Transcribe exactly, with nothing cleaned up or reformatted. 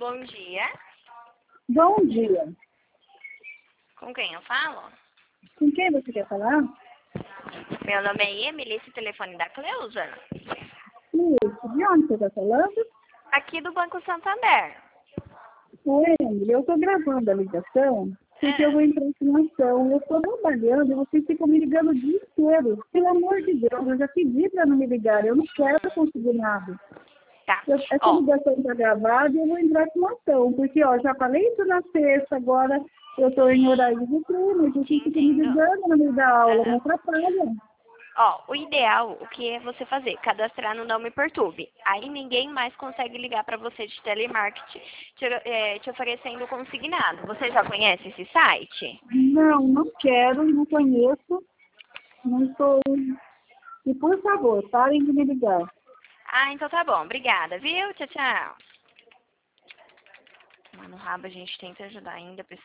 bom dia. Bom dia. Com quem eu falo? Com quem você quer falar? Meu nome é Emily, esse telefone da Cleusa. Isso. De onde você está falando? Aqui do Banco Santander. Oi, Emily. Eu estou gravando a ligação porque eu É. vou entrar em ação. Eu estou trabalhando e vocês ficam me ligando o dia inteiro. Pelo amor de Deus, eu já pedi para não me ligar. Eu não quero conseguir nada. Tá. Eu, essa Ó, ligação está gravada e eu vou entrar com uma ação. Porque, ó, já falei isso na sexta, agora eu estou em horário de treino, e te vocês ficam me entendo. ligando no meio da aula, me Aham. atrapalham. Ó, o ideal, o que é você fazer? Cadastrar no Não Me Perturbe. Aí ninguém mais consegue ligar para você de telemarketing te, é, te oferecendo consignado. Você já conhece esse site? Não, não quero, não conheço, não estou. E por favor, parem de me ligar. Ah, então tá bom. Obrigada, viu? Tchau, tchau. Mano, rabo, a gente tenta ajudar ainda a pessoa.